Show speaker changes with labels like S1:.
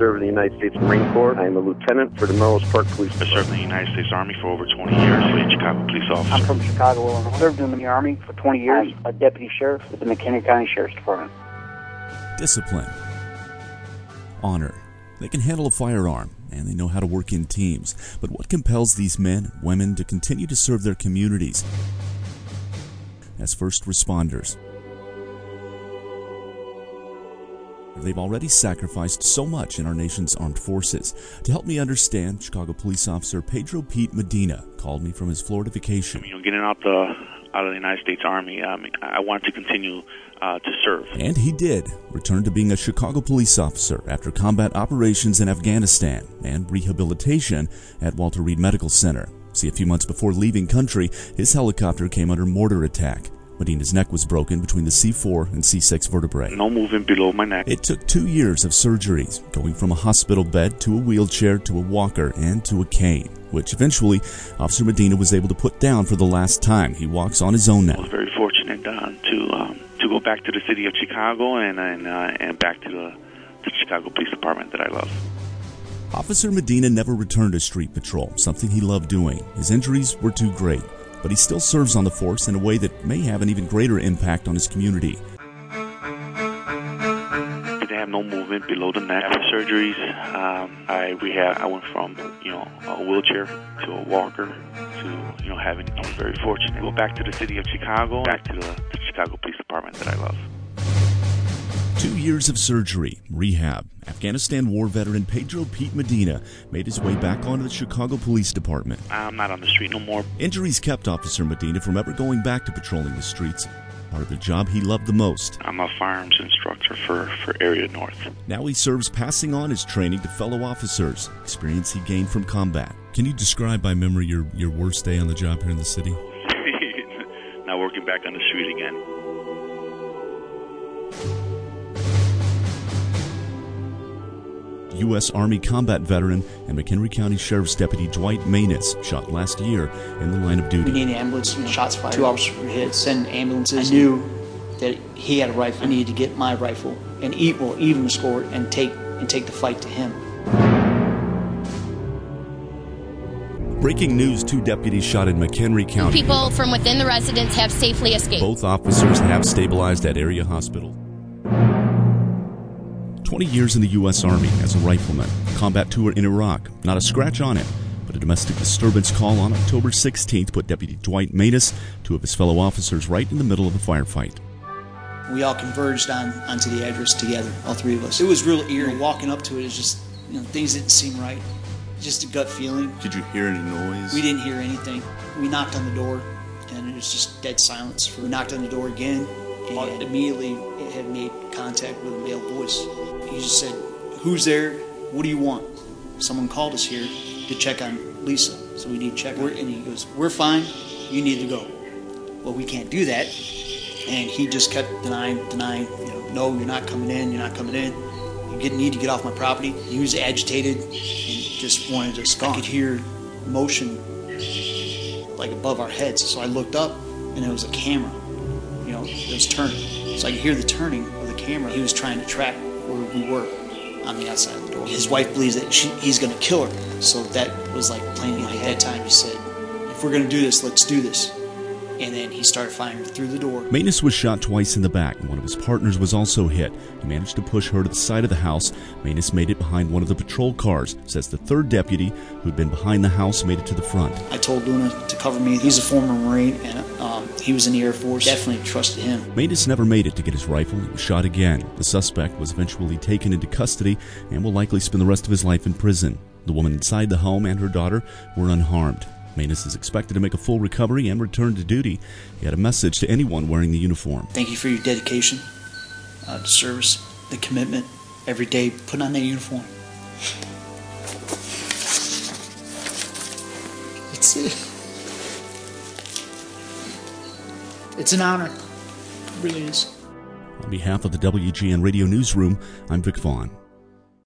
S1: serve in the United States Marine Corps. I am a lieutenant for the Melrose Park Police Department.
S2: I served in the United States Army for over 20 years, a Chicago police officer.
S3: I'm from Chicago, Illinois. Served in the Army for 20 years. I'm a deputy sheriff with the McHenry County Sheriff's Department.
S4: Discipline. Honor. They can handle a firearm, and they know how to work in teams. But what compels these men and women to continue to serve their communities as first responders? They've already sacrificed so much in our nation's armed forces. To help me understand, Chicago police officer Pedro Pete Medina called me from his Florida vacation.
S2: Getting out of the United States Army, I wanted to continue to serve.
S4: And he did, returned to being a Chicago police officer after combat operations in Afghanistan and rehabilitation at Walter Reed Medical Center. See, a few months before leaving country, his helicopter came under mortar attack. Medina's neck was broken between the C4 and C6 vertebrae.
S2: No movement below my neck.
S4: It took 2 years of surgeries, going from a hospital bed to a wheelchair to a walker and to a cane, which eventually Officer Medina was able to put down for the last time. He walks on his own now.
S2: I was very fortunate to go back to the city of Chicago and back to the Chicago Police Department that I love.
S4: Officer Medina never returned to street patrol, something he loved doing. His injuries were too great, but he still serves on the force in a way that may have an even greater impact on his community.
S2: They have no movement below the neck. After surgeries, I went from a wheelchair to a walker to having. I was very fortunate to go back to the city of Chicago, back to the Chicago Police Department that I love.
S4: 2 years of surgery, rehab. Afghanistan war veteran Pedro Pete Medina made his way back onto the Chicago Police Department.
S2: I'm not on the street no more.
S4: Injuries kept Officer Medina from ever going back to patrolling the streets, part of the job he loved the most.
S2: I'm a firearms instructor for Area North.
S4: Now he serves passing on his training to fellow officers, experience he gained from combat. Can you describe by memory your worst day on the job here in the city?
S2: Not working back on the street again.
S4: U.S. Army combat veteran and McHenry County Sheriff's Deputy Dwight Manus shot last year in the line of duty.
S5: We need an ambulance, shots fired. 2 officers were hit, send ambulances. I knew that he had a rifle. I needed to get my rifle and even score and take the fight to him.
S4: Breaking news, 2 deputies shot in McHenry County.
S6: People from within the residence have safely escaped.
S4: Both officers have stabilized at area hospital. 20 years in the U.S. Army as a rifleman, combat tour in Iraq, not a scratch on him, but a domestic disturbance call on October 16th put Deputy Dwight Manus, 2 of his fellow officers, right in the middle of a firefight.
S5: We all converged onto the address together, all 3 of us. It was real eerie. Walking up to it, just things didn't seem right. Just a gut feeling.
S4: Did you hear any noise?
S5: We didn't hear anything. We knocked on the door, and it was just dead silence. We knocked on the door again, and immediately it had made contact with a male voice. He just said, "Who's there? What do you want?" Someone called us here to check on Lisa, so we need to check on her. And he goes, "We're fine. You need to go." Well, we can't do that. And he just kept denying, "No, you're not coming in. You're not coming in. You need to get off my property." He was agitated and just wanted us gone. I could hear motion like above our heads, so I looked up, and it was a camera. It was turning. So I could hear the turning of the camera. He was trying to track where we were on the outside of the door. His wife believes that he's going to kill her. So that was like playing in my head. At that time, he said, "If we're going to do this, let's do this." And then he started firing through the door.
S4: Manus was shot twice in the back, and one of his partners was also hit. He managed to push her to the side of the house. Manus made it behind one of the patrol cars. Says the 3rd deputy, who'd been behind the house, made it to the front.
S5: I told Luna to cover me. He's a former Marine, and he was in the Air Force. Definitely trusted him.
S4: Manus never made it to get his rifle. He was shot again. The suspect was eventually taken into custody and will likely spend the rest of his life in prison. The woman inside the home and her daughter were unharmed. Manus is expected to make a full recovery and return to duty. He had a message to anyone wearing the uniform.
S5: Thank you for your dedication to service, the commitment, every day, putting on that uniform. It's an honor. It really is.
S4: On behalf of the WGN Radio Newsroom, I'm Vic Vaughn.